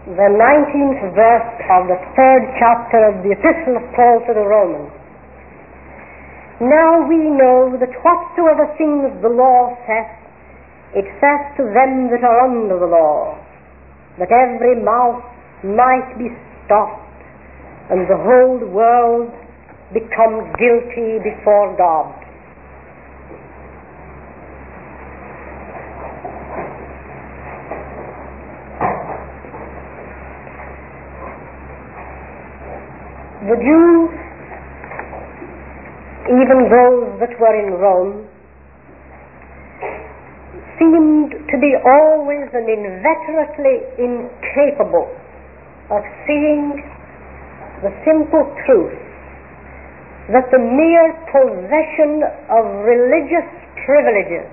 the 19th verse of the 3rd chapter of the Epistle of Paul to the Romans. Now we know that whatsoever things the law saith, it saith to them that are under the law, that every mouth might be stopped, and the whole world become guilty before God. The Jews, even those that were in Rome, seemed to be always and inveterately incapable of seeing the simple truth that the mere possession of religious privileges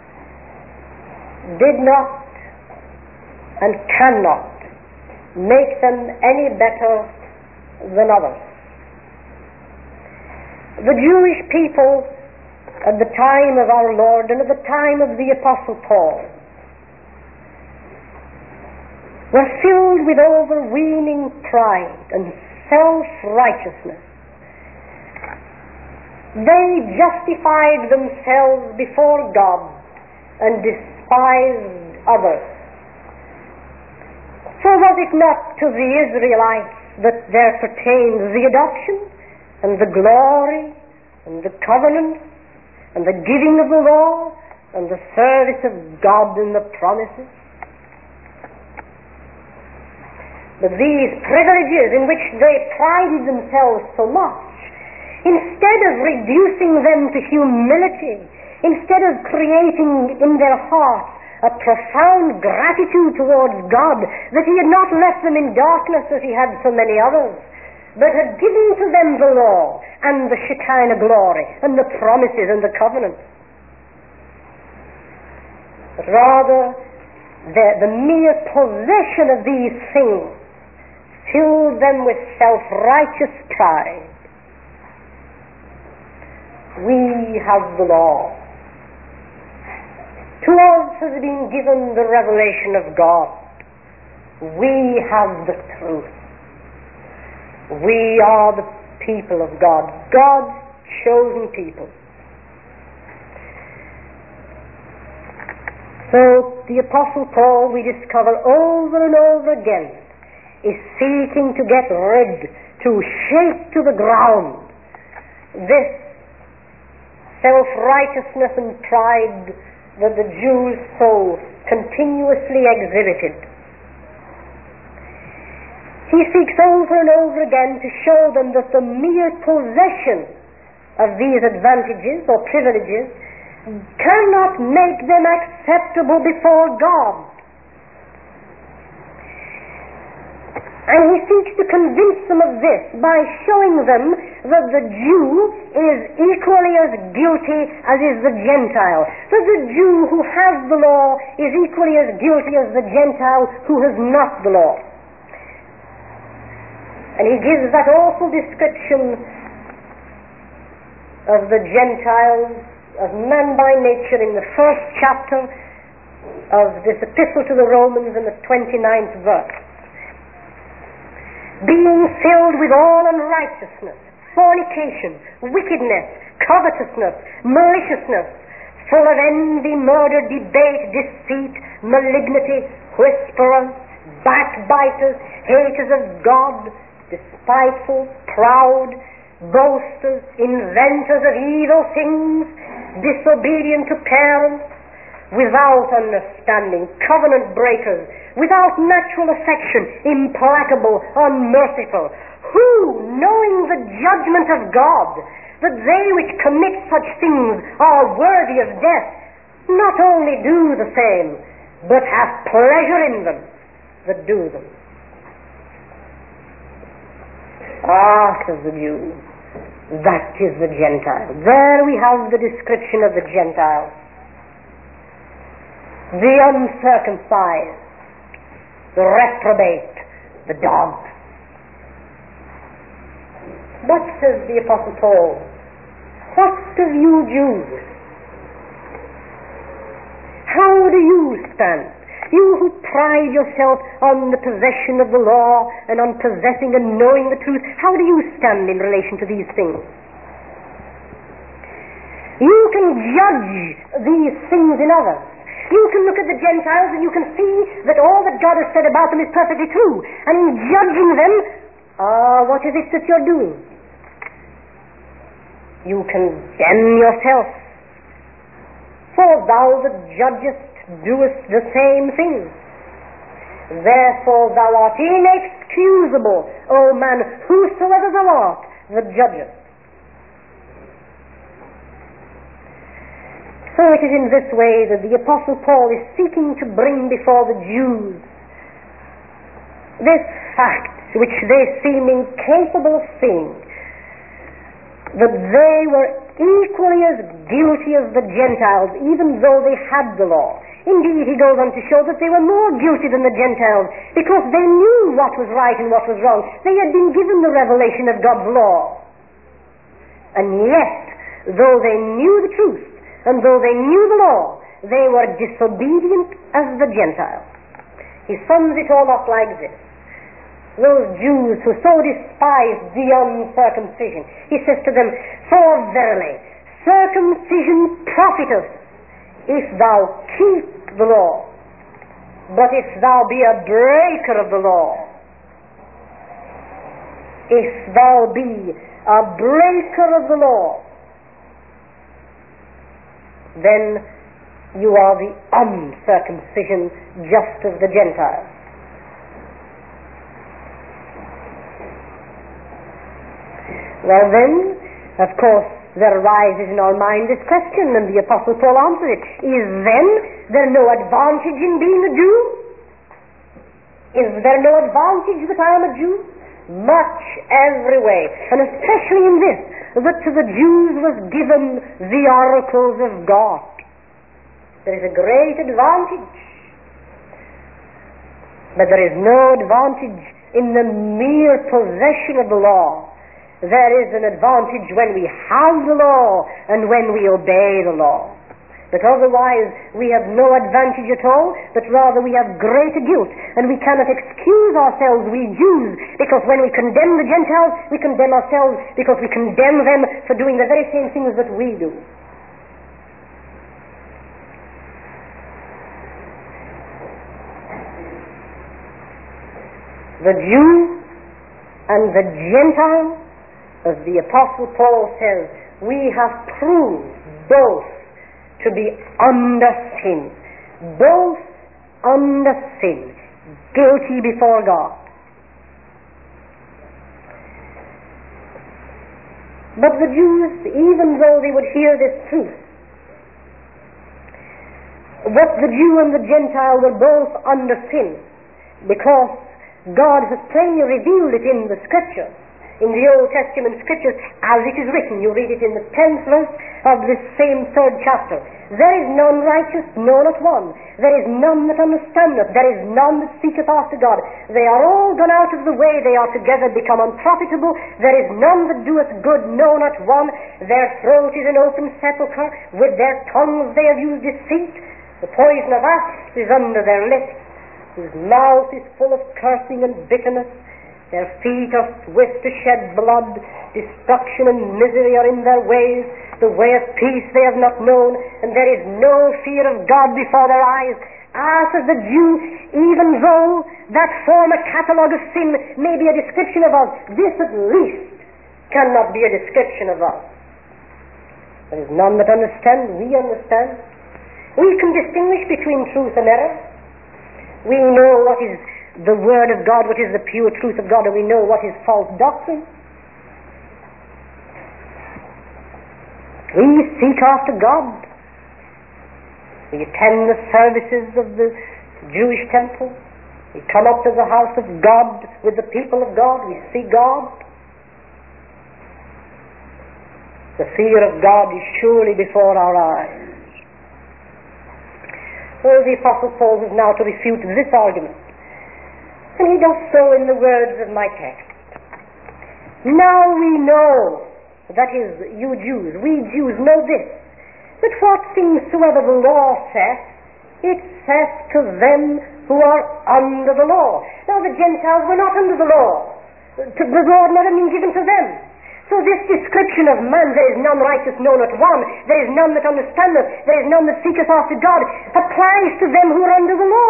did not and cannot make them any better than others. The Jewish people at the time of our Lord and at the time of the Apostle Paul were filled with overweening pride and self-righteousness. They justified themselves before God and despised others. For was it not to the Israelites that there pertains the adoption and the glory and the covenant and the giving of the law and the service of God and the promises? But these privileges in which they prided themselves so much, instead of reducing them to humility, instead of creating in their hearts a profound gratitude towards God that He had not left them in darkness as He had so many others, but had given to them the law and the Shekinah glory and the promises and the covenants. But rather, the mere possession of these things filled them with self-righteous pride. We have the law. To us has been given the revelation of God. We have the truth. We are the people of God, God's chosen people. So the Apostle Paul, we discover over and over again, is seeking to get rid, to shake to the ground this self-righteousness and pride that the Jews so continuously exhibited. He seeks over and over again to show them that the mere possession of these advantages or privileges cannot make them acceptable before God. And he seeks to convince them of this by showing them that the Jew is equally as guilty as is the Gentile. That the Jew who has the law is equally as guilty as the Gentile who has not the law. And he gives that awful description of the Gentiles as man by nature in the 1st chapter of this epistle to the Romans in the 29th verse. Being filled with all unrighteousness, fornication, wickedness, covetousness, maliciousness, full of envy, murder, debate, deceit, malignity, whisperers, backbiters, haters of God, despiteful, proud, boasters, inventors of evil things, disobedient to parents, without understanding, covenant breakers, without natural affection, implacable, unmerciful, who, knowing the judgment of God, that they which commit such things are worthy of death, not only do the same, but have pleasure in them that do them. Ah, says the Jew, that is the Gentile. There we have the description of the Gentile. The uncircumcised, the reprobate, the dog. But, says the Apostle Paul, what of you Jews? How do you stand? You who pride yourself on the possession of the law and on possessing and knowing the truth, how do you stand in relation to these things? You can judge these things in others. You can look at the Gentiles and you can see that all that God has said about them is perfectly true. And in judging them, what is it that you're doing? You condemn yourself. For thou that judgest doest the same thing. Therefore thou art inexcusable, O man, whosoever thou art that judgest. So it is in this way that the Apostle Paul is seeking to bring before the Jews this fact which they seem incapable of seeing, that they were equally as guilty as the Gentiles, even though they had the law. Indeed, he goes on to show that they were more guilty than the Gentiles because they knew what was right and what was wrong. They had been given the revelation of God's law. And yet, though they knew the truth and though they knew the law, they were disobedient as the Gentiles. He sums it all up like this. Those Jews who so despised the uncircumcision, he says to them, for verily, circumcision profiteth if thou keep the law, but if thou be a breaker of the law, if thou be a breaker of the law, then you are the uncircumcision just as the Gentiles. Well then, of course, there arises in our mind this question, and the Apostle Paul answers it. Is then there no advantage in being a Jew? Is there no advantage that I am a Jew? Much every way, and especially in this, that to the Jews was given the oracles of God. There is a great advantage. But there is no advantage in the mere possession of the law. There is an advantage when we have the law and when we obey the law. But otherwise we have no advantage at all, but rather we have greater guilt, and we cannot excuse ourselves, we Jews, because when we condemn the Gentiles, we condemn ourselves because we condemn them for doing the very same things that we do. The Jew and the Gentile, as the Apostle Paul says, we have proved both to be under sin. Both under sin. Guilty before God. But the Jews, even though they would hear this truth, that the Jew and the Gentile were both under sin, because God has plainly revealed it in the Scriptures, in the Old Testament Scriptures, as it is written. You read it in the 10th verse of this same 3rd chapter. There is none righteous, no, not one. There is none that understandeth. There is none that seeketh after God. They are all gone out of the way. They are together become unprofitable. There is none that doeth good, no, not one. Their throat is an open sepulchre. With their tongues they have used deceit. The poison of asps is under their lips. Whose mouth is full of cursing and bitterness. Their feet are swift to shed blood. Destruction and misery are in their ways. The way of peace they have not known, and there is no fear of God before their eyes. Says the Jew, even though that former catalogue of sin may be a description of us, this at least cannot be a description of us. There is none that understand. We understand. We can distinguish between truth and error. We know what is the Word of God, what is the pure truth of God, and we know what is false doctrine. We seek after God. We attend the services of the Jewish temple. We come up to the house of God with the people of God. We see God. The fear of God is surely before our eyes. So the Apostle Paul is now to refute this argument. And he does so in the words of my text. Now we know, that is, you Jews, we Jews know this, that what things soever the law saith It says to them who are under the law. Now the Gentiles were not under the law. The law had never been given to them. So this description of man, there is none righteous, no not one, there is none that understandeth, there is none that seeketh after God, applies to them who are under the law.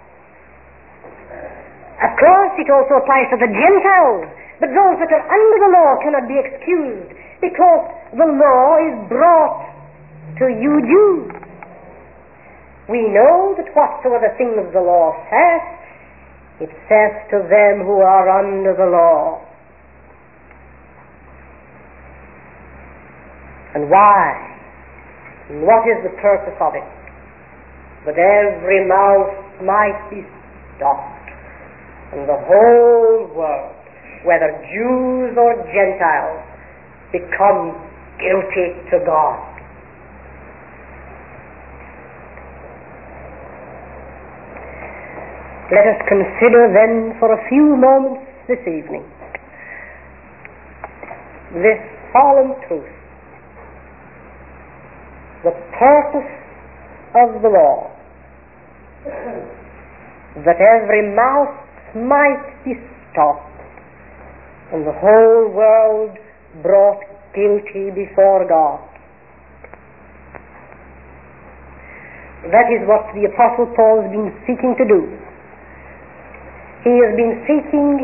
Of course, it also applies to the Gentiles, but those that are under the law cannot be excused, because the law is brought to you Jews. We know that whatsoever things the law says, it says to them who are under the law. And why? And what is the purpose of it? That every mouth might be stopped, and the whole world, whether Jews or Gentiles, become guilty to God. Let us consider then for a few moments this evening this solemn truth. The purpose of the law, that every mouth might be stopped and the whole world brought guilty before God. That is what the Apostle Paul has been seeking to do. He has been seeking,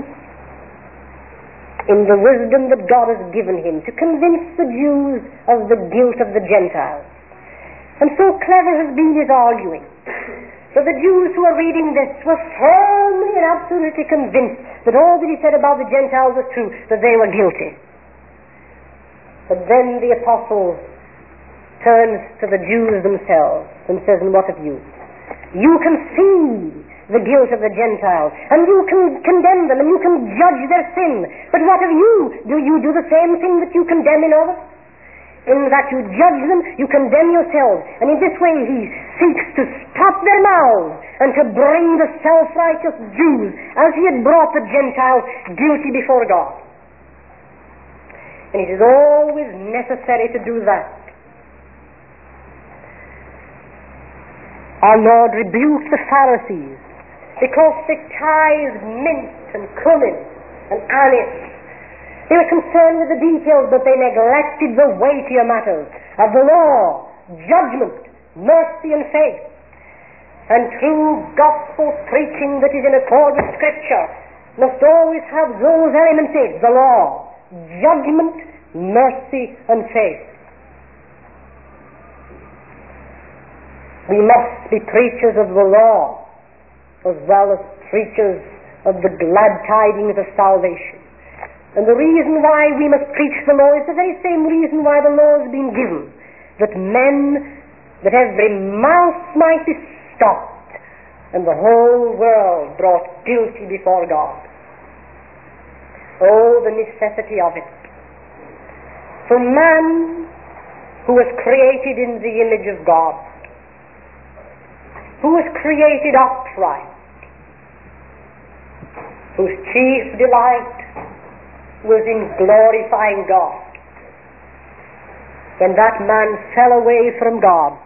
in the wisdom that God has given him, to convince the Jews of the guilt of the Gentiles. And so clever has been his arguing, that the Jews who are reading this were firmly and absolutely convinced that all that he said about the Gentiles was true, that they were guilty. But then the Apostle turns to the Jews themselves and says, and what of you? You can see the guilt of the Gentiles, and you can condemn them, and you can judge their sin. But what of you? Do you do the same thing that you condemn in others? In that you judge them, you condemn yourselves. And in this way he seeks to stop their mouths and to bring the self-righteous Jews, as he had brought the Gentiles, guilty before God. And it is always necessary to do that. Our Lord rebuked the Pharisees because they tithed mint and cumin and anise. They were concerned with the details, but they neglected the weightier matters of the law, judgment, mercy and faith. And true gospel preaching that is in accord with Scripture must always have those elements in the law, judgment, mercy and faith. We must be preachers of the law as well as preachers of the glad tidings of salvation. And the reason why we must preach the law is the very same reason why the law has been given, that every mouth might be stopped and the whole world brought guilty before God. Oh, the necessity of it. For man, who was created in the image of God, who was created upright, whose chief delight was in glorifying God. When that man fell away from God,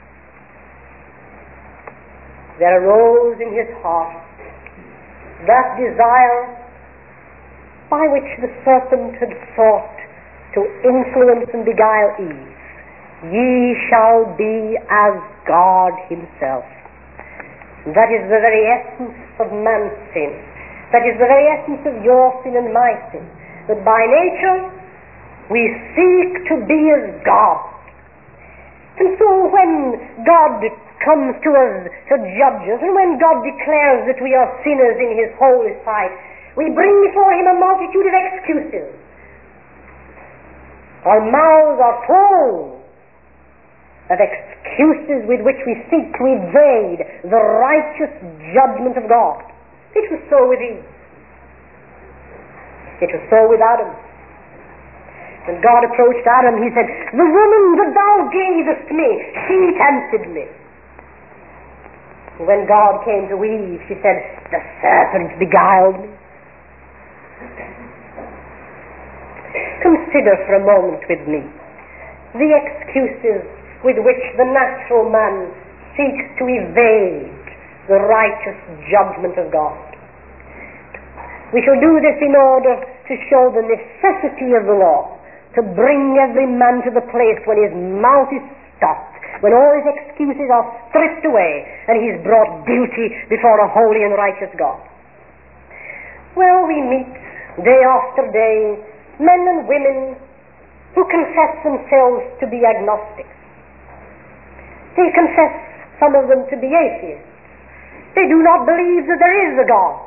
there arose in his heart that desire by which the serpent had sought to influence and beguile Eve. Ye shall be as God himself. That is the very essence of man's sin. That is the very essence of your sin and my sin. That by nature we seek to be as God. And so when God comes to us to judge us, and when God declares that we are sinners in his holy sight, we bring before him a multitude of excuses. Our mouths are full of excuses with which we seek to evade the righteous judgment of God. It was so with Eve. It was so with Adam. When God approached Adam, he said, "The woman that thou gavest me, she tempted me." When God came to Eve, she said, "The serpent beguiled me." Consider for a moment with me the excuses with which the natural man seeks to evade the righteous judgment of God. We shall do this in order to show the necessity of the law, to bring every man to the place when his mouth is stopped, when all his excuses are stripped away, and he is brought guilty before a holy and righteous God. Well, we meet day after day men and women who confess themselves to be agnostics. They confess, some of them, to be atheists. They do not believe that there is a God.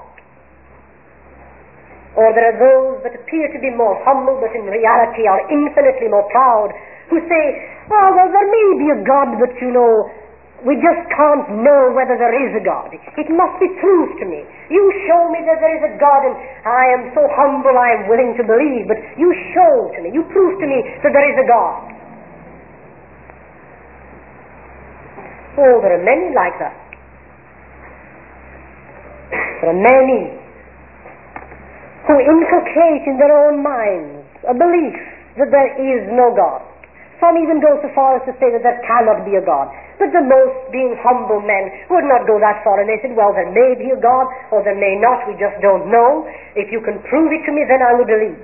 Or there are those that appear to be more humble, but in reality are infinitely more proud, who say, oh, well, there may be a God, but we just can't know whether there is a God. It must be proved to me. You show me that there is a God, and I am so humble I am willing to believe, but you show to me, you prove to me that there is a God. Oh, there are many like that. There are many who inculcate in their own minds a belief that there is no God. Some even go so far as to say that there cannot be a God. But the most, being humble men, would not go that far, and they said, well, there may be a God, or there may not, we just don't know. If you can prove it to me, then I will believe.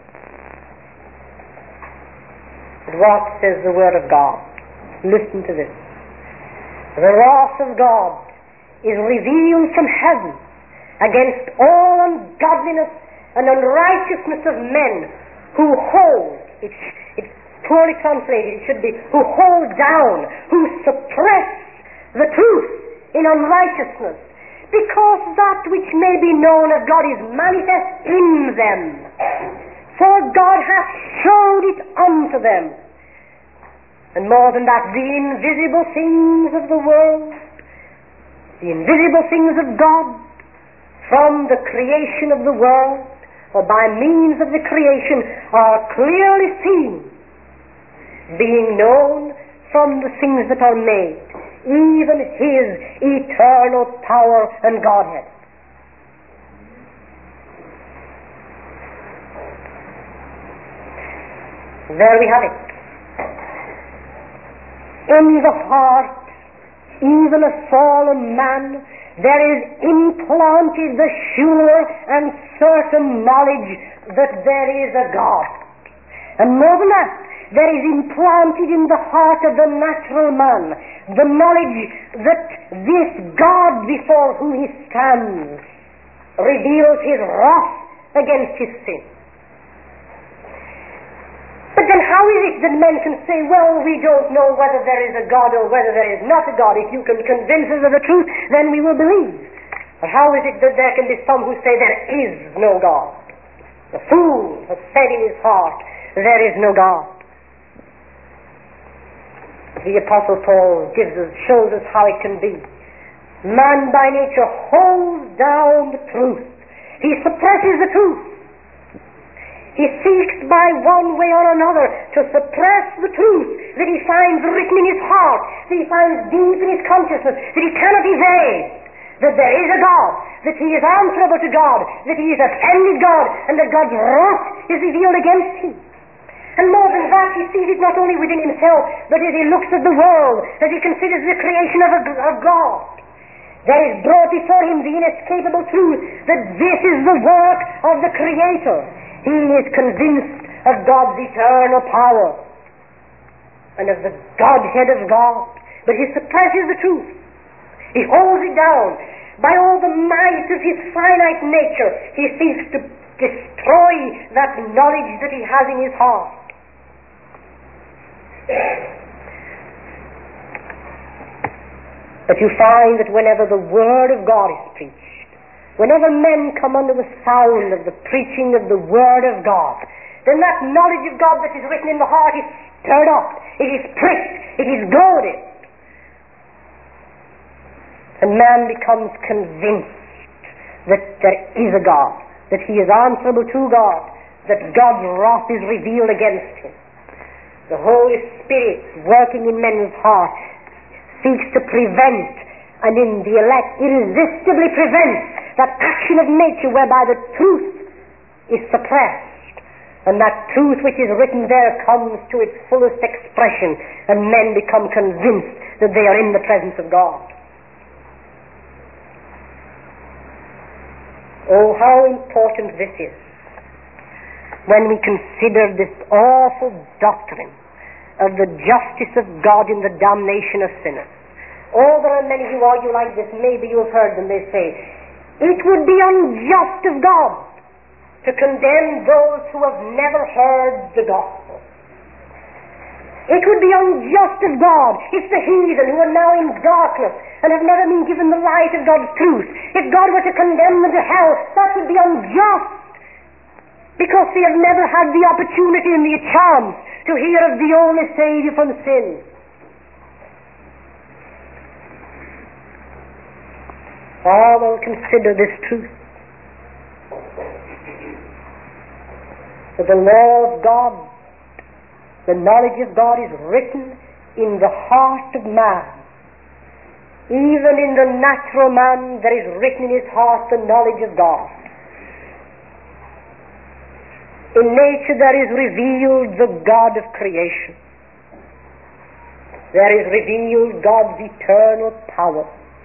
But what says the Word of God? Listen to this. The wrath of God is revealed from heaven against all ungodliness and unrighteousness of men who hold, it's poorly translated, it should be, who hold down, who suppress the truth in unrighteousness, because that which may be known of God is manifest in them, for God hath showed it unto them. And more than that, the invisible things of the world, the invisible things of God, from the creation of the world, or by means of the creation, are clearly seen, being known from the things that are made, even His eternal power and Godhead. There we have it. In the heart, even a fallen man, there is implanted the sure and certain knowledge that there is a God. And more than that, there is implanted in the heart of the natural man the knowledge that this God before whom he stands reveals his wrath against his sin. But then how is it that men can say, well, we don't know whether there is a God or whether there is not a God. If you can convince us of the truth, then we will believe. But how is it that there can be some who say there is no God? The fool has said in his heart, there is no God. The Apostle Paul shows us how it can be. Man by nature holds down the truth. He suppresses the truth. He seeks by one way or another to suppress the truth that he finds written in his heart, that he finds deep in his consciousness, that he cannot evade, that there is a God, that he is answerable to God, that he is offended God, and that God's wrath is revealed against him. And more than that, he sees it not only within himself, but as he looks at the world, as he considers the creation of God. There is brought before him the inescapable truth that this is the work of the Creator. He is convinced of God's eternal power and of the Godhead of God, but he suppresses the truth. He holds it down. By all the might of his finite nature, he seeks to destroy that knowledge that he has in his heart. But you find that whenever the Word of God is preached, whenever men come under the sound of the preaching of the Word of God, then that knowledge of God that is written in the heart is stirred up, it is pricked, it is goaded. And man becomes convinced that there is a God, that he is answerable to God, that God's wrath is revealed against him. The Holy Spirit working in men's hearts seeks to prevent, and in the elect irresistibly prevents, that action of nature whereby the truth is suppressed, and that truth which is written there comes to its fullest expression, and men become convinced that they are in the presence of God. Oh, how important this is when we consider this awful doctrine of the justice of God in the damnation of sinners. Oh, there are many who argue like this. Maybe you have heard them. They say, it would be unjust of God to condemn those who have never heard the gospel. It would be unjust of God if the heathen who are now in darkness and have never been given the light of God's truth, if God were to condemn them to hell, that would be unjust, because they have never had the opportunity and the chance to hear of the only Savior from sin. Oh, well, consider this truth, that the law of God, the knowledge of God, is written in the heart of man. Even in the natural man there is written in his heart the knowledge of God. In nature there is revealed the God of creation. There is revealed God's eternal power.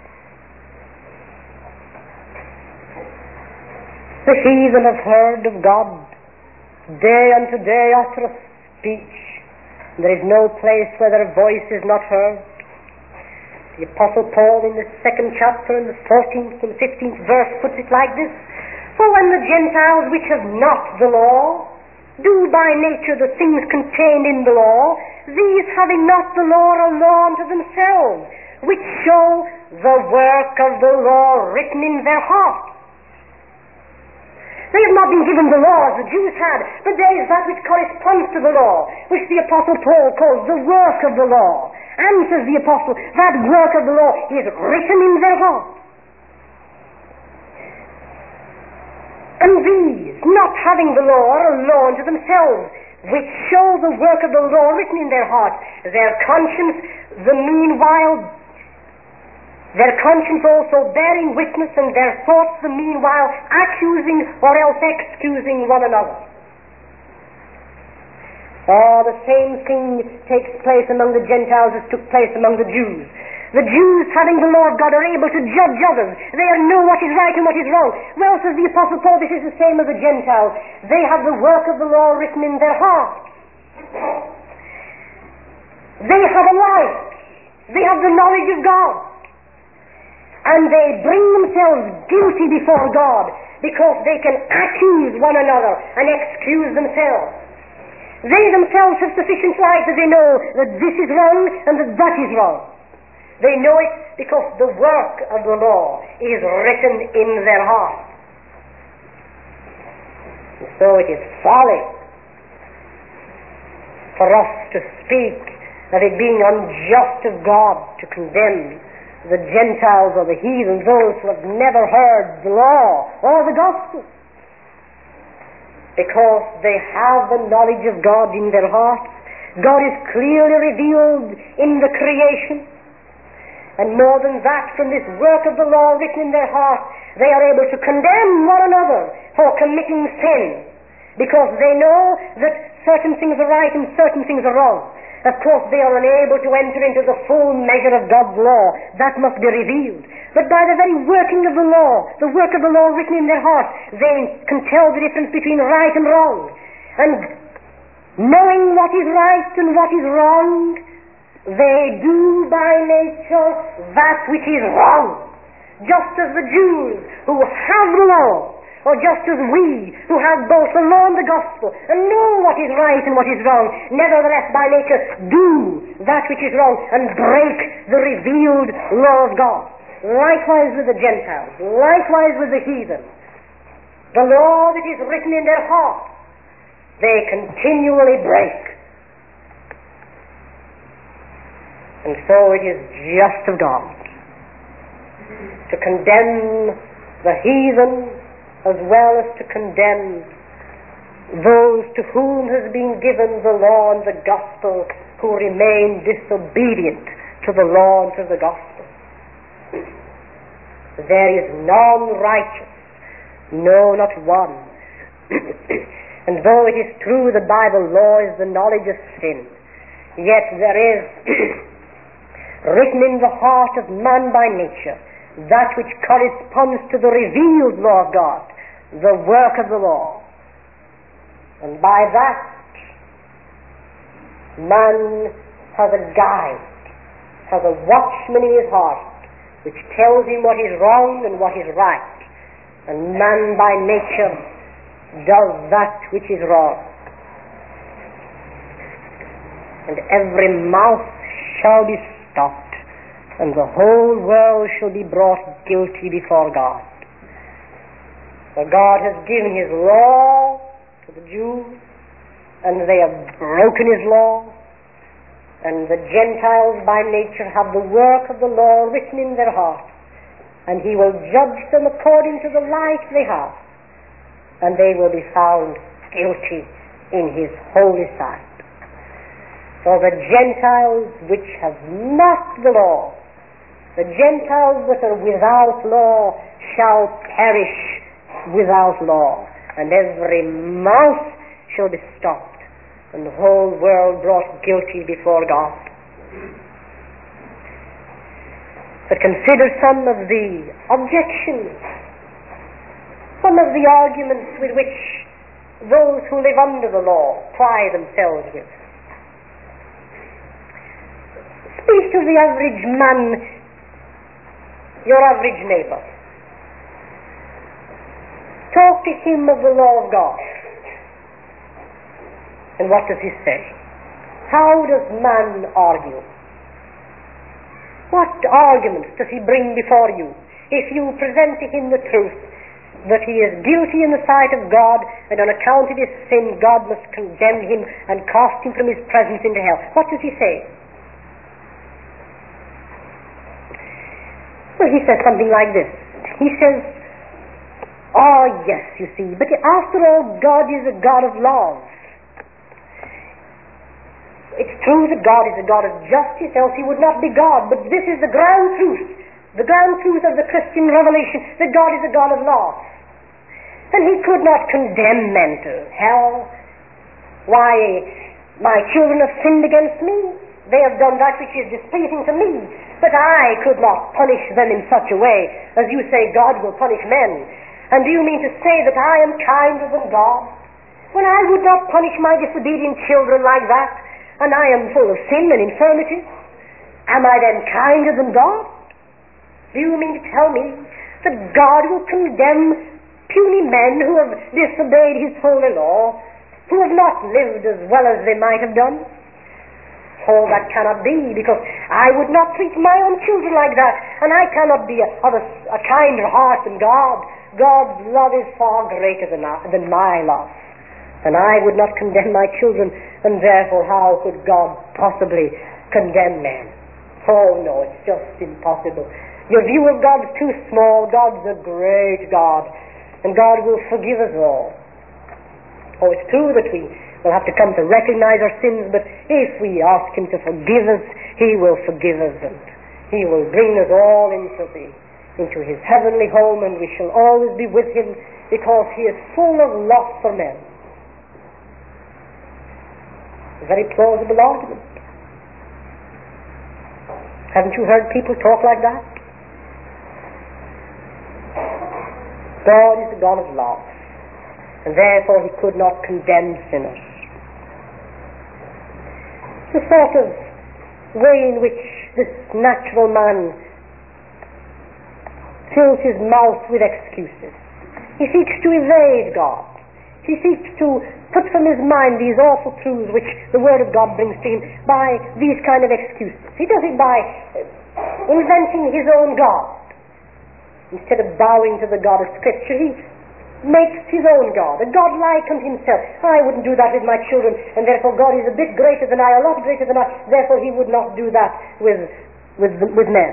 The heathen have heard of God. Day unto day uttereth speech. There is no place where their voice is not heard. The Apostle Paul in the 2nd chapter, in the 14th and 15th verse, puts it like this: For when the Gentiles which have not the law do by nature the things contained in the law, these having not the law are law unto themselves, which show the work of the law written in their hearts. They have not been given the law as the Jews had, but there is that which corresponds to the law, which the Apostle Paul calls the work of the law. And, says the Apostle, that work of the law is written in their hearts. And these, not having the law, are a law unto themselves, which show the work of the law written in their hearts. Their conscience also bearing witness, and their thoughts the meanwhile accusing or else excusing one another. The same thing takes place among the Gentiles as took place among the Jews. The Jews, having the law of God, are able to judge others. They know what is right and what is wrong. Well, says the Apostle Paul, this is the same as the Gentiles. They have the work of the law written in their hearts. They have a light. They have the knowledge of God. And they bring themselves guilty before God because they can accuse one another and excuse themselves. They themselves have sufficient light that they know that this is wrong and that that is wrong. They know it because the work of the law is written in their hearts. And so it is folly for us to speak of it being unjust of God to condemn the Gentiles or the heathen, those who have never heard the law or the gospel, because they have the knowledge of God in their hearts. God is clearly revealed in the creation. And more than that, from this work of the law written in their hearts, they are able to condemn one another for committing sin, because they know that certain things are right and certain things are wrong. Of course, they are unable to enter into the full measure of God's law. That must be revealed. But by the very working of the law, the work of the law written in their hearts, they can tell the difference between right and wrong. And knowing what is right and what is wrong, they do by nature that which is wrong. Just as the Jews who have the law, or just as we who have both the law and the gospel and know what is right and what is wrong, nevertheless by nature do that which is wrong and break the revealed law of God. Likewise with the Gentiles, likewise with the heathen. The law that is written in their hearts, they continually break. And so it is just of God to condemn the heathen as well as to condemn those to whom has been given the law and the gospel, who remain disobedient to the law and to the gospel. There is none righteous, no, not one. And though it is true the Bible law is the knowledge of sin, yet there is written in the heart of man by nature, that which corresponds to the revealed law of God, the work of the law. And by that, man has a guide, has a watchman in his heart, which tells him what is wrong and what is right. And man by nature does that which is wrong. And every mouth shall be stopped, and the whole world shall be brought guilty before God. For God has given his law to the Jews, and they have broken his law, and the Gentiles by nature have the work of the law written in their hearts, and he will judge them according to the light they have, and they will be found guilty in his holy sight. For the Gentiles which have not the law, the Gentiles that are without law shall perish without law, and every mouth shall be stopped, and the whole world brought guilty before God. But consider some of the objections, some of the arguments with which those who live under the law ply themselves with. Speak to the average man, your average neighbor. Talk to him of the law of God. And what does he say? How does man argue? What arguments does he bring before you if you present to him the truth that he is guilty in the sight of God, and on account of his sin God must condemn him and cast him from his presence into hell? What does he say? Well, he says something like this. He says, "Oh yes, you see, but after all, God is a God of love. It's true that God is a God of justice, else he would not be God, but this is the ground truth of the Christian revelation, that God is a God of love. And he could not condemn men to hell. Why, my children have sinned against me. They have done that which is displeasing to me, but I could not punish them in such a way as you say God will punish men. And do you mean to say that I am kinder than God? When I would not punish my disobedient children like that, and I am full of sin and infirmity, am I then kinder than God? Do you mean to tell me that God will condemn puny men who have disobeyed his holy law, who have not lived as well as they might have done? Oh, that cannot be, because I would not treat my own children like that, and I cannot be of a kinder heart than God. God's love is far greater than my love, and I would not condemn my children, and therefore how could God possibly condemn men? Oh no, it's just impossible. Your view of God is too small. God's a great God, and God will forgive us all. Oh, it's true that we will have to come to recognize our sins, but if we ask him to forgive us, he will forgive us, and he will bring us all into his heavenly home, and we shall always be with him, because he is full of love for men. A very plausible argument. Haven't you heard people talk like that? God is a God of love, and therefore he could not condemn sinners. The sort of way in which this natural man fills his mouth with excuses. He seeks to evade God. He seeks to put from his mind these awful truths which the Word of God brings to him by these kind of excuses. He does it by inventing his own God. Instead of bowing to the God of Scripture, he makes his own God, a God like unto himself. I wouldn't do that with my children, and therefore God is a bit greater than I, a lot greater than I, therefore he would not do that with men.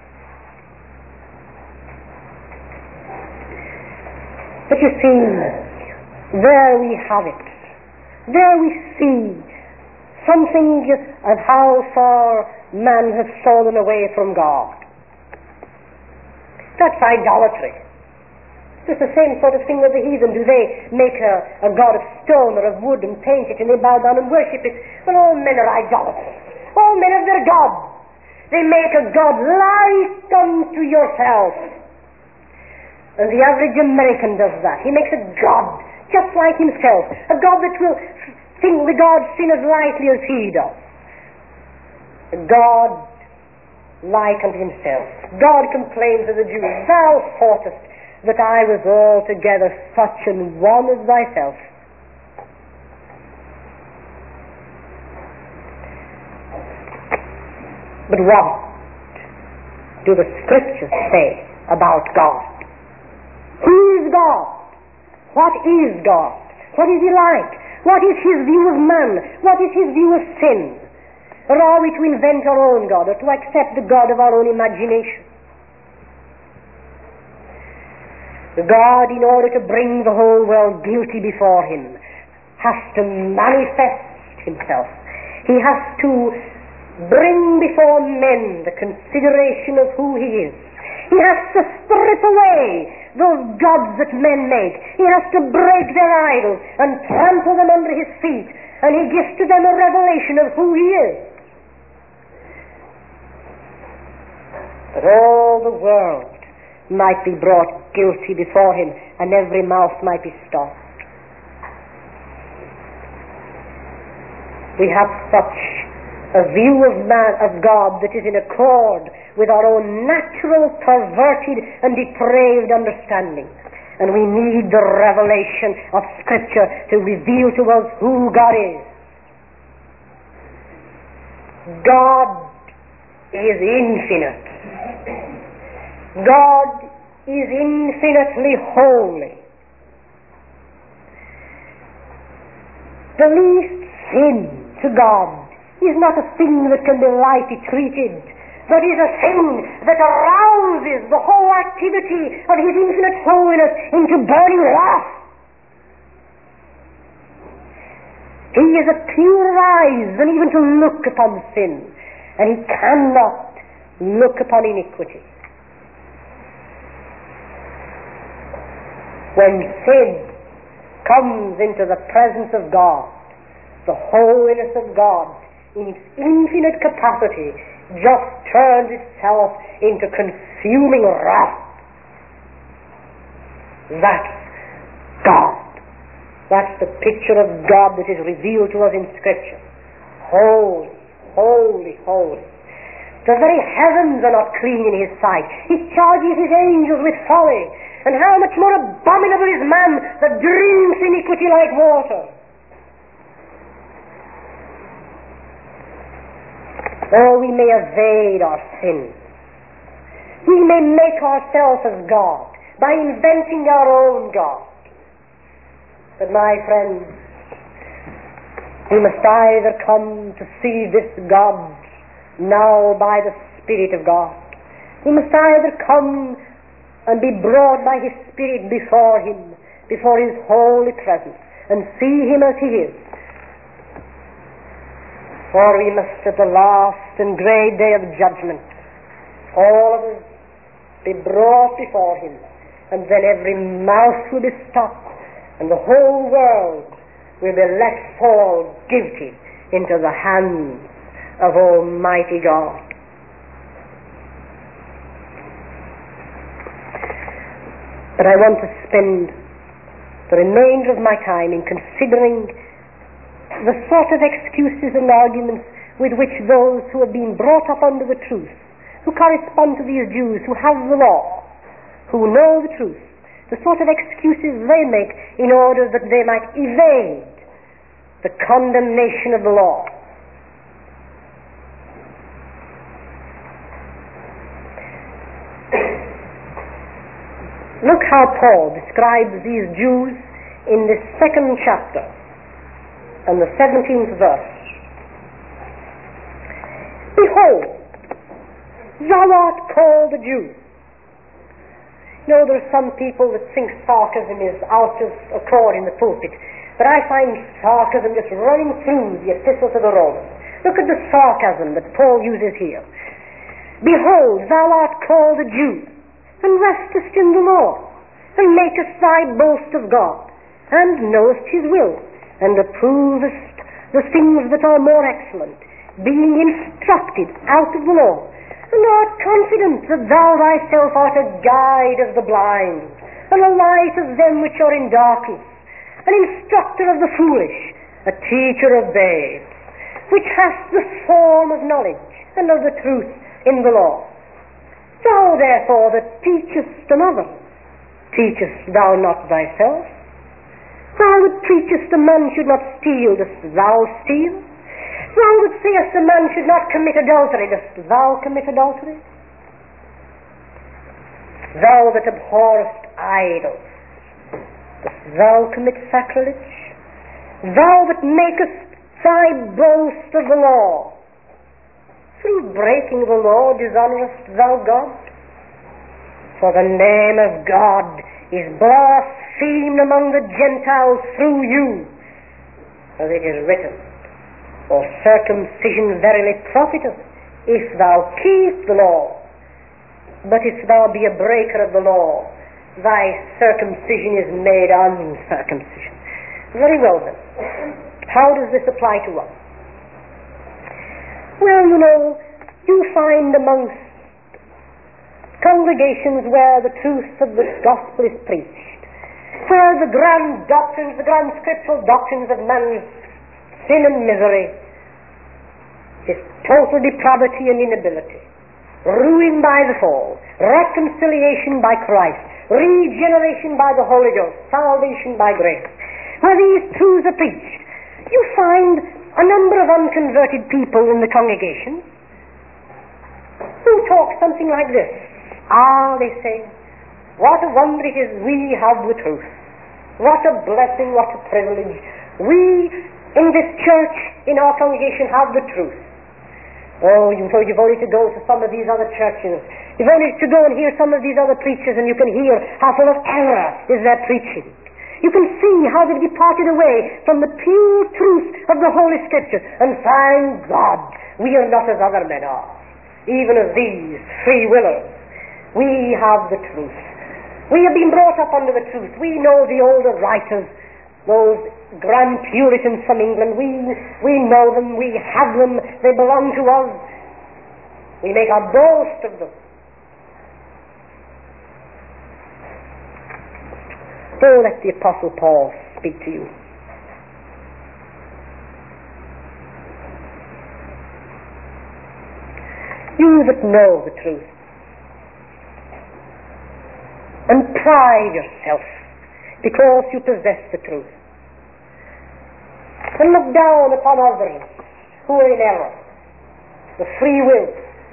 But you see, there we have it. There we see something of how far man has fallen away from God. That's idolatry. It's the same sort of thing with the heathen. Do they make a god of stone or of wood and paint it, and they bow down and worship it? Well, all men are idolaters. All men have their gods. They make a God like unto yourself. And the average American does that. He makes a God just like himself. A God that will regard sin as lightly as he does. A God like unto himself. God complains to the Jews, thou thoughtest that I was altogether such an one as thyself. But what do the Scriptures say about God? Who is God? What is God? What is he like? What is his view of man? What is his view of sin? Or are we to invent our own God, or to accept the God of our own imagination? The God, in order to bring the whole world guilty before him, has to manifest himself. He has to bring before men the consideration of who he is. He has to strip away those gods that men make. He has to break their idols and trample them under his feet, and he gives to them a revelation of who he is. That all the world might be brought guilty before him, and every mouth might be stopped. We have such a view of man, of God, that is in accord with our own natural, perverted and depraved understanding. And we need the revelation of Scripture to reveal to us who God is. God is infinite. God is infinitely holy. The least sin to God is not a thing that can be lightly treated, but is a thing that arouses the whole activity of his infinite holiness into burning wrath. He is a purer eyes than even to look upon sin, and he cannot look upon iniquity. When sin comes into the presence of God, the holiness of God, in its infinite capacity, just turns itself into consuming wrath. That's God. That's the picture of God that is revealed to us in Scripture. Holy, holy, holy. The very heavens are not clean in his sight. He charges his angels with folly. And how much more abominable is man that drinks iniquity like water. Oh, we may evade our sins. We may make ourselves as God by inventing our own God. But my friends, we must either come to see this God now by the Spirit of God. We must either come and be brought by his Spirit before him, before his holy presence, and see him as he is. For we must at the last and great day of judgment, all of us be brought before him, and then every mouth will be stopped, and the whole world will be let fall guilty into the hands of Almighty God. But I want to spend the remainder of my time in considering the sort of excuses and arguments with which those who have been brought up under the truth, who correspond to these Jews, who have the law, who know the truth, the sort of excuses they make in order that they might evade the condemnation of the law. Look how Paul describes these Jews in this second chapter and the 17th verse. Behold, thou art called a Jew. You know, there are some people that think sarcasm is out of accord in the pulpit, but I find sarcasm just running through the epistle to the Romans. Look at the sarcasm that Paul uses here. Behold, thou art called a Jew, and restest in the law, and makest thy boast of God, and knowest his will, and approvest the things that are more excellent, being instructed out of the law, and art confident that thou thyself art a guide of the blind, and a light of them which are in darkness, an instructor of the foolish, a teacher of babes, which hast the form of knowledge and of the truth in the law. Thou therefore that teachest another, teachest thou not thyself? Thou that preachest a man should not steal, dost thou steal? Thou that sayest a man should not commit adultery, dost thou commit adultery? Thou that abhorrest idols, dost thou commit sacrilege? Thou that makest thy boast of the law, through breaking the law dishonorest thou God? For the name of God is blasphemed among the Gentiles through you, as it is written, for circumcision verily profiteth, if thou keep the law. But if thou be a breaker of the law, thy circumcision is made uncircumcision. Very well then. How does this apply to us? Well, you find amongst congregations where the truth of the gospel is preached, where the grand doctrines, the grand scriptural doctrines of man's sin and misery, his total depravity and inability, ruin by the fall, reconciliation by Christ, regeneration by the Holy Ghost, salvation by grace, where these truths are preached, you find a number of unconverted people in the congregation who talk something like this. They say, what a wonder it is we have the truth. What a blessing, what a privilege. We in this church, in our congregation, have the truth. You've only to go to some of these other churches. You've only to go and hear some of these other preachers, and you can hear how full of error is their preaching. You can see how they've departed away from the pure truth of the Holy Scripture, and thank God we are not as other men are, even as these free willers. We have the truth. We have been brought up under the truth. We know the older writers, those grand Puritans from England. We know them. We have them. They belong to us. We make a boast of them. So let the Apostle Paul speak to you. You that know the truth, and pride yourself because you possess the truth, and look down upon others who are in error, the free will,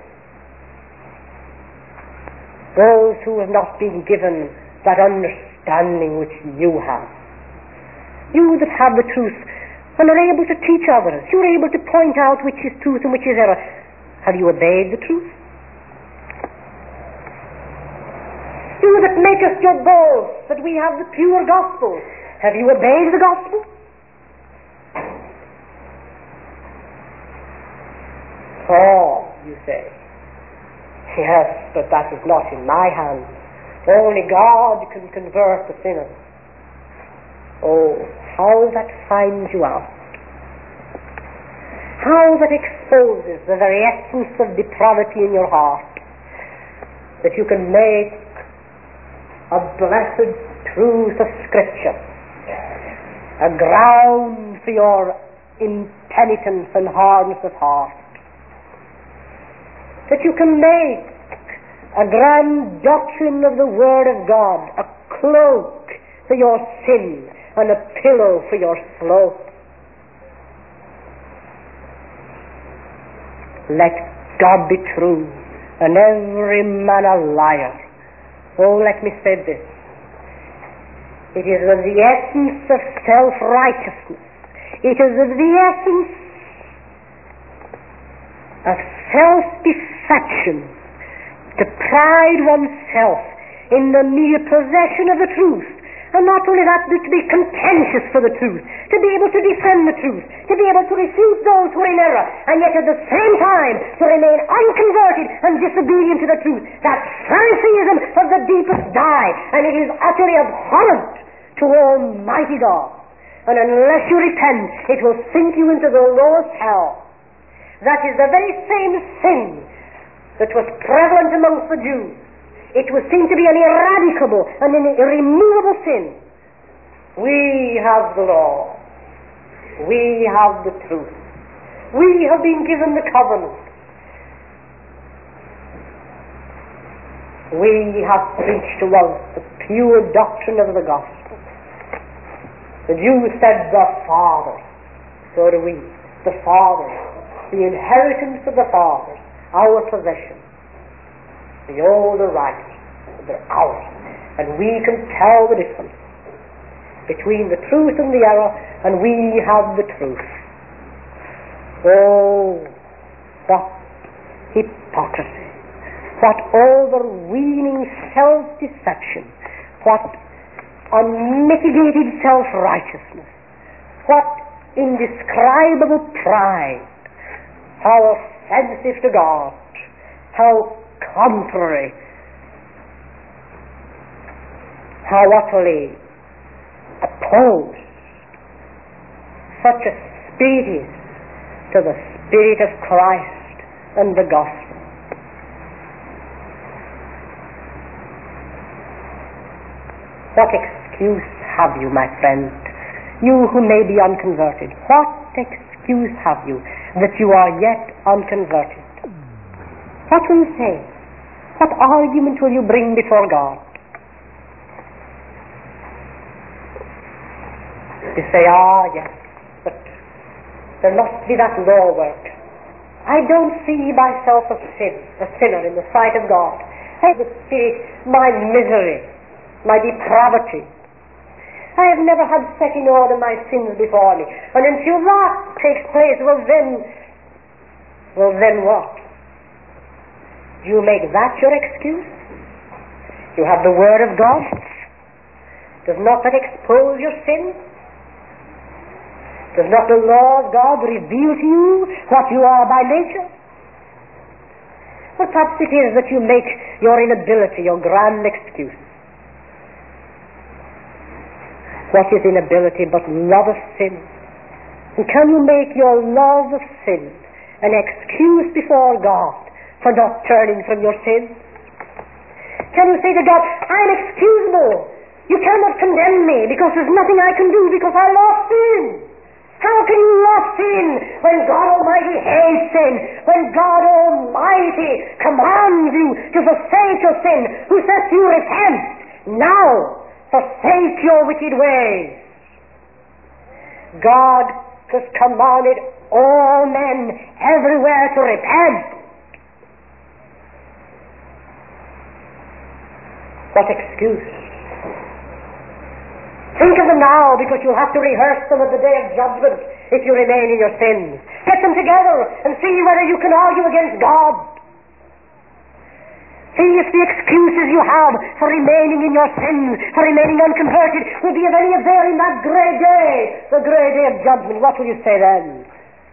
those who have not been given that understanding which you have. You that have the truth and are able to teach others, you are able to point out which is truth and which is error. Have you obeyed the truth? You that makest your boast that we have the pure gospel, have you obeyed the gospel? You say, yes, but that is not in my hands. Only God can convert the sinner. How that finds you out. How that exposes the very essence of depravity in your heart, that you can make a blessed truth of Scripture a ground for your impenitence and hardness of heart, that you can make a grand doctrine of the Word of God a cloak for your sin and a pillow for your sloth. Let God be true and every man a liar. Let me say this. It is of the essence of self-righteousness. It is of the essence of self-perfection to pride oneself in the mere possession of the truth. And not only that, but to be contentious for the truth, to be able to defend the truth, to be able to refute those who are in error, and yet at the same time to remain unconverted and disobedient to the truth. That's Phariseeism of the deepest dye, and it is utterly abhorrent to Almighty God. And unless you repent, it will sink you into the lowest hell. That is the very same sin that was prevalent amongst the Jews. It was seen to be an ineradicable and an irremovable sin. We have the law. We have the truth. We have been given the covenant. We have preached to us the pure doctrine of the gospel. The Jews said, the fathers. So do we. The fathers. The inheritance of the fathers. Our possession. The older writers. They're ours. And we can tell the difference between the truth and the error, and we have the truth. Oh, what hypocrisy. What overweening self-deception. What unmitigated self-righteousness. What indescribable pride. How offensive to God. How contrary. How utterly opposed such a spirit is to the Spirit of Christ and the gospel. What excuse have you, my friend, you who may be unconverted? What excuse have you that you are yet unconverted? What will you say? What argument will you bring before God? You say, yes, but there must be that law work. I don't see myself a sinner in the sight of God. I see my misery, my depravity. I have never had set in order my sins before me. And until that takes place, well then what? Do you make that your excuse? You have the Word of God. Does not that expose your sin? Does not the law of God reveal to you what you are by nature? Well, perhaps it is that you make your inability your grand excuse. What is inability but love of sin? And can you make your love of sin an excuse before God for not turning from your sin? Can you say to God, I'm excusable. You cannot condemn me because there's nothing I can do because I love sin. How can you love sin when God Almighty hates sin? When God Almighty commands you to forsake your sin, who says to you, repent now, forsake your wicked ways. God has commanded all men everywhere to repent. What excuse? Think of them now, because you'll have to rehearse them at the day of judgment if you remain in your sins. Get them together and see whether you can argue against God. See if the excuses you have for remaining in your sins, for remaining unconverted, will be of any avail in that great day, the great day of judgment. What will you say then?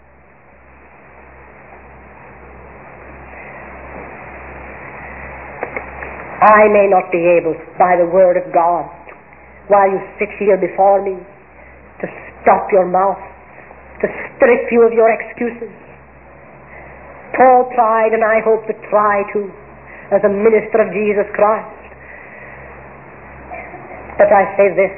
I may not be able, by the Word of God, while you sit here before me, to stop your mouth, to strip you of your excuses. Paul tried, and I hope to try to, as a minister of Jesus Christ. But I say this,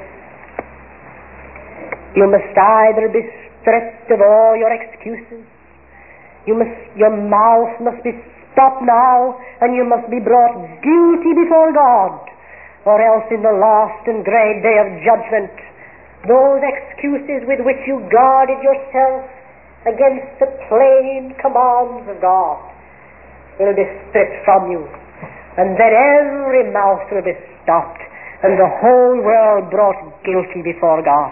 you must either be stripped of all your excuses, your mouth must be stopped now, and you must be brought guilty before God, or else in the last and great day of judgment, those excuses with which you guarded yourself against the plain commands of God will be stripped from you, and then every mouth will be stopped, and the whole world brought guilty before God.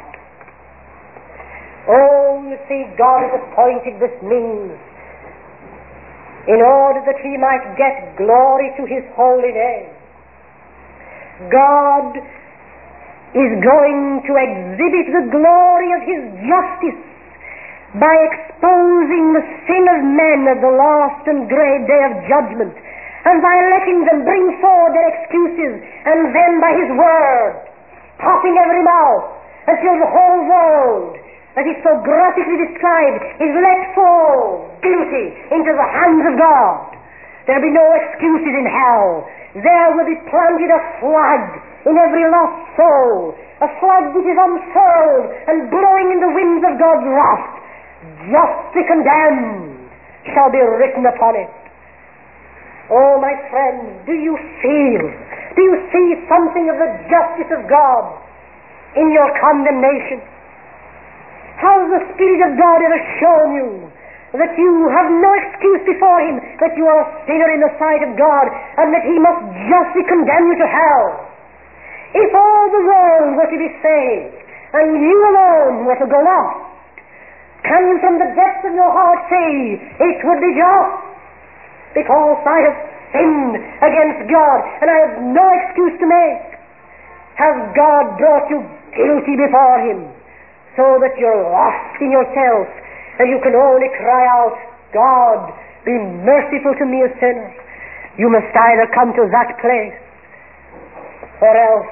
Oh, you see, God has appointed this means in order that He might get glory to His holy name. God is going to exhibit the glory of His justice by exposing the sin of men at the last and great day of judgment, and by letting them bring forward their excuses, and then by His word stopping every mouth until the whole world, as is so graphically described, is let fall guilty into the hands of God. There'll be no excuses in hell. There will be planted a flag in every lost soul, a flag which is unfurled and blowing in the winds of God's wrath. Justly condemned shall be written upon it. Oh, my friends, do you see something of the justice of God in your condemnation? Has the Spirit of God ever shown you that you have no excuse before Him, that you are a sinner in the sight of God, and that He must justly condemn you to hell? If all the world were to be saved, and you alone were to go lost, can you from the depths of your heart say, it would be just, because I have sinned against God, and I have no excuse to make? Has God brought you guilty before Him, so that you're lost in yourself, and you can only cry out, God, be merciful to me a sinner? You must either come to that place, or else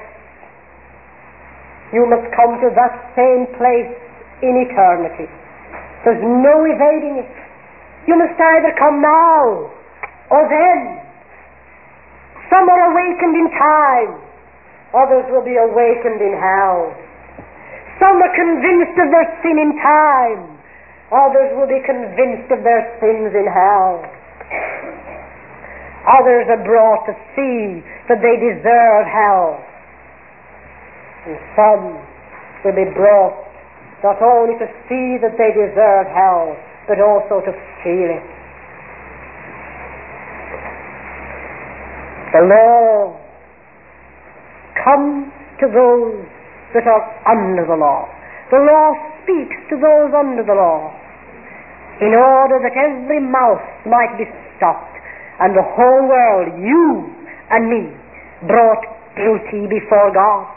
you must come to that same place in eternity. There's no evading it. You must either come now, or then. Some are awakened in time, others will be awakened in hell. Some are convinced of their sin in time, others will be convinced of their sins in hell. Others are brought to see that they deserve hell, and some will be brought not only to see that they deserve hell, but also to feel it. The law comes to those that are under the law. The law speaks to those under the law, in order that every mouth might be stopped, and the whole world, you and me, brought guilty before God.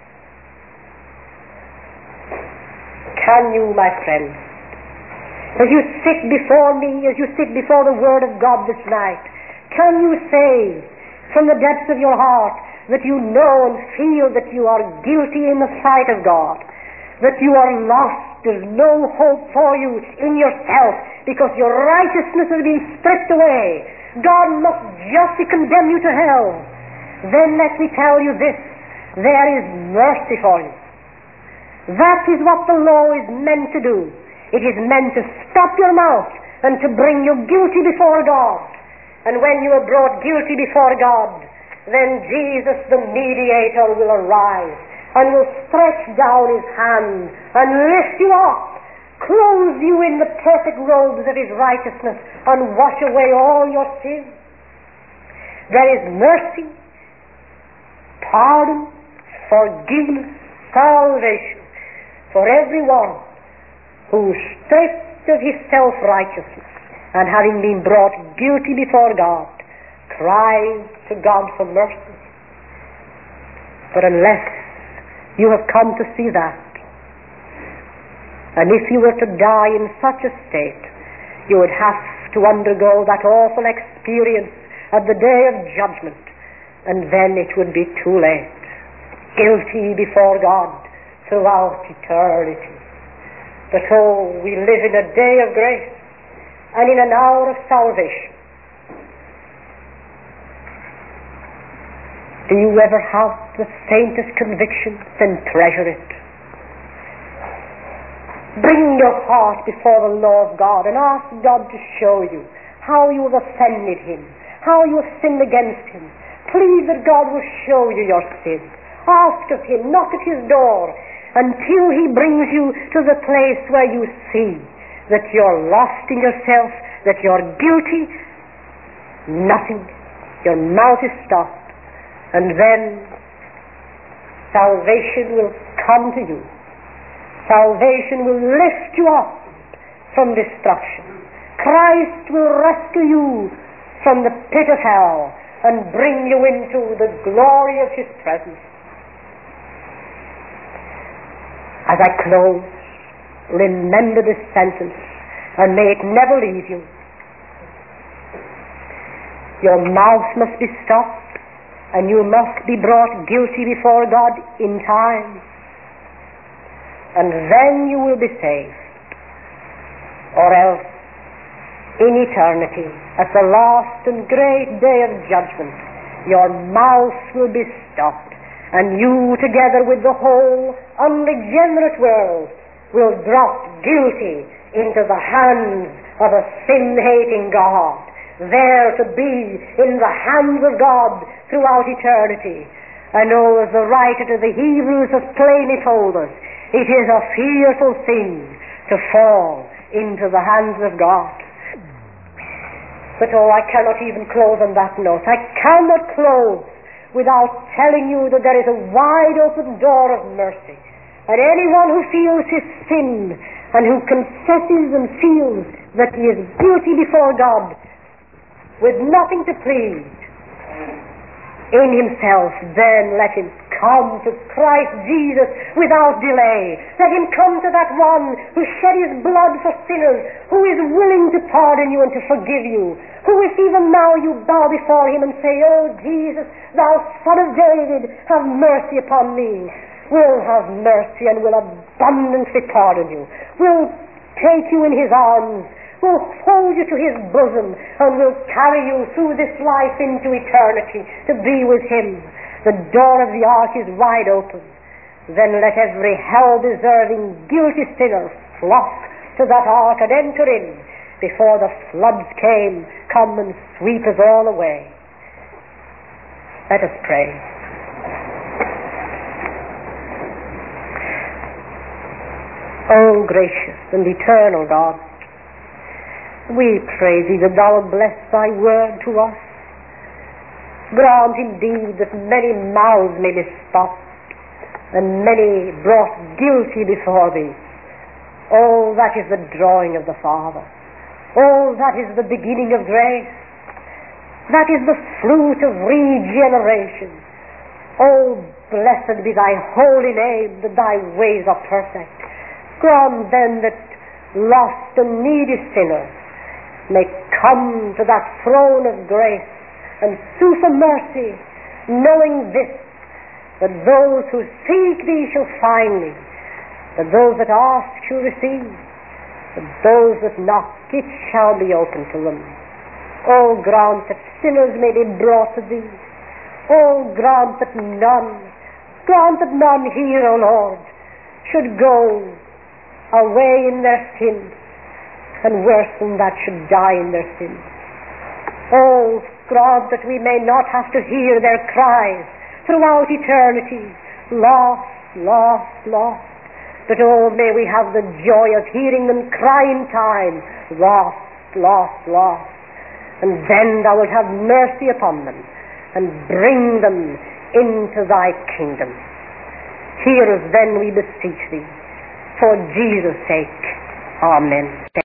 Can you, my friend, as you sit before me, as you sit before the Word of God this night, can you say from the depths of your heart that you know and feel that you are guilty in the sight of God, that you are lost, there's no hope for you in yourself because your righteousness has been stripped away, God must justly condemn you to hell? Then let me tell you this, there is mercy for you. That is what the law is meant to do. It is meant to stop your mouth and to bring you guilty before God. And when you are brought guilty before God, then Jesus the mediator will arise and will stretch down His hand and lift you up, clothe you in the perfect robes of His righteousness, and wash away all your sins. There is mercy, pardon, forgiveness, salvation for everyone who, stripped of his self-righteousness and having been brought guilty before God, cries to God for mercy. But unless you have come to see that, and if you were to die in such a state, you would have to undergo that awful experience at the day of judgment, and then it would be too late. Guilty before God throughout eternity. But oh, we live in a day of grace and in an hour of salvation. Do you ever have the faintest conviction? Then treasure it. Bring your heart before the law of God and ask God to show you how you have offended Him, how you have sinned against Him. Please that God will show you your sin. Ask of Him, knock at His door, until He brings you to the place where you see that you're lost in yourself, that you're guilty, nothing, your mouth is stopped, and then salvation will come to you. Salvation will lift you up from destruction. Christ will rescue you from the pit of hell and bring you into the glory of His presence. As I close, remember this sentence, and may it never leave you. Your mouth must be stopped, and you must be brought guilty before God in time. And then you will be saved. Or else, in eternity, at the last and great day of judgment, your mouth will be stopped, and you, together with the whole unregenerate world, will drop guilty into the hands of a sin-hating God, there to be in the hands of God throughout eternity. And as the writer to the Hebrews has plainly told us, it is a fearful thing to fall into the hands of God. But I cannot even close on that note. I cannot close without telling you that there is a wide open door of mercy. And anyone who feels his sin and who confesses and feels that he is guilty before God with nothing to plead in himself, then let him come to Christ Jesus without delay. Let him come to that one who shed his blood for sinners, who is willing to pardon you and to forgive you, who, if even now you bow before him and say, "Oh Jesus, thou Son of David, have mercy upon me," will have mercy and will abundantly pardon you, will take you in his arms, will hold you to his bosom, and will carry you through this life into eternity to be with him. The door of the ark is wide open. Then let every hell-deserving, guilty sinner flock to that ark and enter in before the floods come and sweep us all away. Let us pray. O gracious and eternal God, we pray thee that thou wilt bless thy word to us. Grant indeed that many mouths may be stopped and many brought guilty before thee. Oh, that is the drawing of the Father. Oh, that is the beginning of grace. That is the fruit of regeneration. Oh, blessed be thy holy name, that thy ways are perfect. Grant then that lost and needy sinners may come to that throne of grace and sue for mercy, knowing this, that those who seek thee shall find thee, that those that ask shall receive, that those that knock, it shall be open to them. Oh, grant that sinners may be brought to thee. Oh, grant that none here, O Lord, should go away in their sins, and worse than that, should die in their sins. Oh, grant that we may not have to hear their cries throughout eternity, lost, lost, lost. But oh, may we have the joy of hearing them cry in time, lost, lost, lost. And then thou wilt have mercy upon them and bring them into thy kingdom. Hear us then, we beseech thee, for Jesus' sake. Amen.